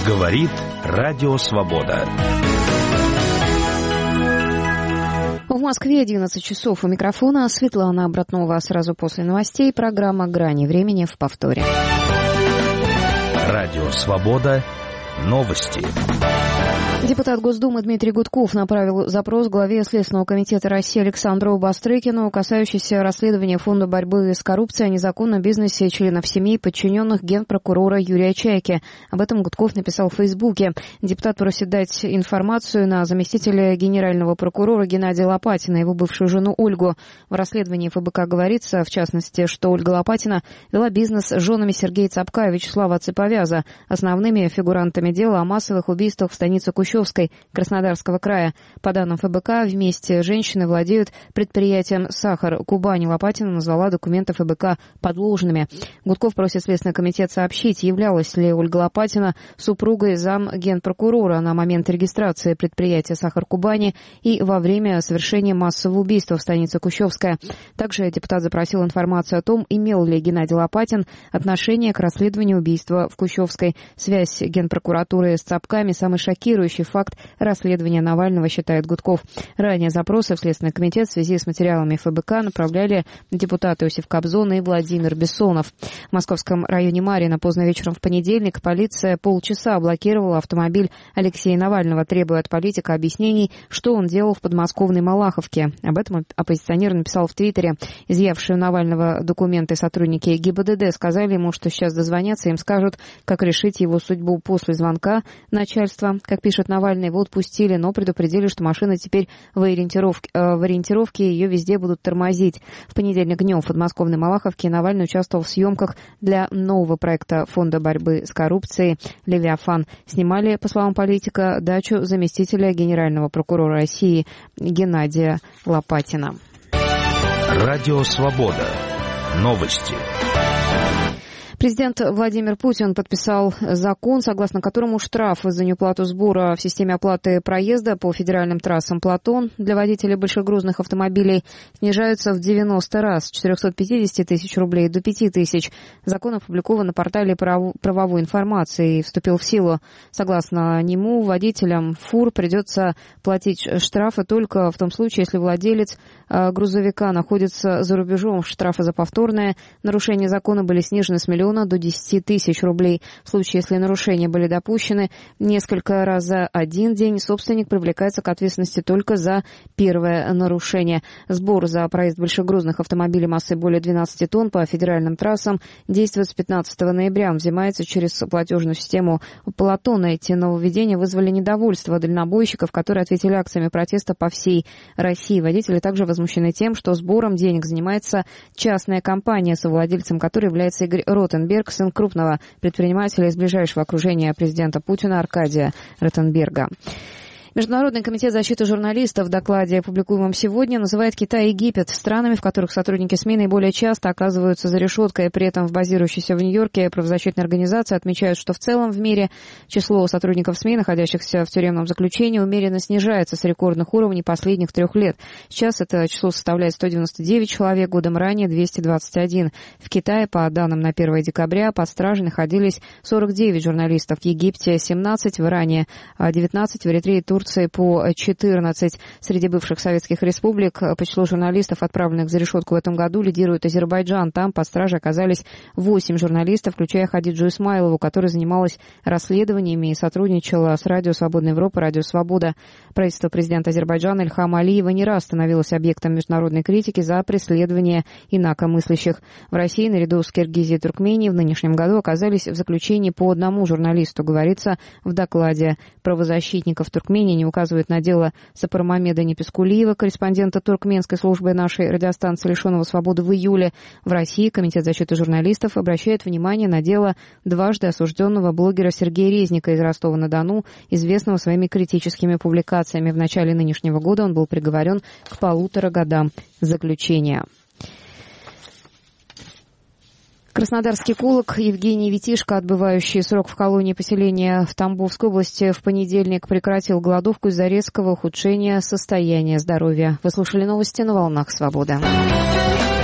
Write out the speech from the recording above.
Говорит Радио Свобода. В Москве 11 часов. У микрофона Светлана Обратнова. Сразу после новостей программа «Грани времени» в повторе. Радио Свобода. Новости. Депутат Госдумы Дмитрий Гудков направил запрос главе Следственного комитета России Александру Бастрыкину, касающийся расследования Фонда борьбы с коррупцией о незаконном бизнесе членов семей, подчиненных генпрокурора Юрия Чайки. Об этом Гудков написал в Фейсбуке. Депутат просит дать информацию на заместителя генерального прокурора Геннадия Лопатина и его бывшую жену Ольгу. В расследовании ФБК говорится, в частности, что Ольга Лопатина вела бизнес с женами Сергея Цапка и Вячеслава Цыповяза, основными фигурантами дела о массовых убийствах в станице Кущевской Краснодарского края. По данным ФБК, вместе женщины владеют предприятием «Сахар». Кубань. Лопатина назвала документы ФБК подложными. Гудков просит Следственный комитет сообщить, являлась ли Ольга Лопатина супругой замгенпрокурора на момент регистрации предприятия «Сахар» Кубани и во время совершения массового убийства в станице Кущевская. Также депутат запросил информацию о том, имел ли Геннадий Лопатин отношение к расследованию убийства в Кущевской. Связь генпрокуратуры с Цапками – самый шокирующий факт расследования Навального, считает Гудков. Ранее запросы в Следственный комитет в связи с материалами ФБК направляли депутаты Иосиф Кобзон и Владимир Бессонов. В московском районе Марьино поздно вечером в понедельник полиция полчаса блокировала автомобиль Алексея Навального, требуя от политика объяснений, что он делал в подмосковной Малаховке. Об этом оппозиционер написал в Твиттере. Изъявшие у Навального документы сотрудники ГИБДД сказали ему, что сейчас дозвонятся, им скажут, как решить его судьбу. После звонка начальства, как пишет Навальный, его отпустили, но предупредили, что машина теперь в ориентировке, ее везде будут тормозить. В понедельник днем в подмосковной Малаховке Навальный участвовал в съемках для нового проекта Фонда борьбы с коррупцией «Левиафан». Снимали, по словам политика, дачу заместителя генерального прокурора России Геннадия Лопатина. Радио Свобода. Новости. Президент Владимир Путин подписал закон, согласно которому штраф за неуплату сбора в системе оплаты проезда по федеральным трассам «Платон» для водителей большегрузных автомобилей снижаются в 90 раз, с 450 тысяч рублей до 5 тысяч. Закон опубликован на портале правовой информации и вступил в силу. Согласно нему, водителям фур придется платить штрафы только в том случае, если владелец грузовика находится за рубежом. Штрафы за повторное нарушение закона были снижены с миллиона до 10 тысяч рублей. В случае, если нарушения были допущены несколько раз за один день, собственник привлекается к ответственности только за первое нарушение. Сбор за проезд большегрузных автомобилей массой более 12 тонн по федеральным трассам действует с 15 ноября. Он взимается через платежную систему «Платон». Эти нововведения вызвали недовольство дальнобойщиков, которые ответили акциями протеста по всей России. Водители также возмущены тем, что сбором денег занимается частная компания, совладельцем которой является Игорь Ротенберг, сын крупного предпринимателя из ближайшего окружения президента Путина Аркадия Ротенберга. Международный комитет защиты журналистов в докладе, опубликуемом сегодня, называет Китай и Египет странами, в которых сотрудники СМИ наиболее часто оказываются за решеткой. При этом в базирующейся в Нью-Йорке правозащитной организации отмечают, что в целом в мире число сотрудников СМИ, находящихся в тюремном заключении, умеренно снижается с рекордных уровней последних 3 лет. Сейчас это число составляет 199 человек, годом ранее 221. В Китае, по данным на 1 декабря, под стражей находились 49 журналистов, в Египте 17, в Иране 19, в Эритрее и Турции по 14. Среди бывших советских республик по числу журналистов, отправленных за решетку в этом году, лидирует Азербайджан. Там под стражей оказались 8 журналистов, включая Хадиджу Исмайлову, которая занималась расследованиями и сотрудничала с Радио Свободная Европа, Радио Свобода. Правительство президента Азербайджана Ильхама Алиева не раз становилось объектом международной критики за преследование инакомыслящих. В России наряду с Киргизией и Туркменией в нынешнем году оказались в заключении по одному журналисту, говорится в докладе правозащитников Туркмении. Не указывает на дело Сапармамеда Непескулиева, корреспондента туркменской службы нашей радиостанции, лишенного свободы в июле. В России Комитет защиты журналистов обращает внимание на дело дважды осужденного блогера Сергея Резника из Ростова-на-Дону, известного своими критическими публикациями. В начале нынешнего года он был приговорен к 1,5 годам заключения. Краснодарский эколог Евгений Витишко, отбывающий срок в колонии поселения в Тамбовской области, в понедельник прекратил голодовку из-за резкого ухудшения состояния здоровья. Вы слушали новости на волнах «Свобода».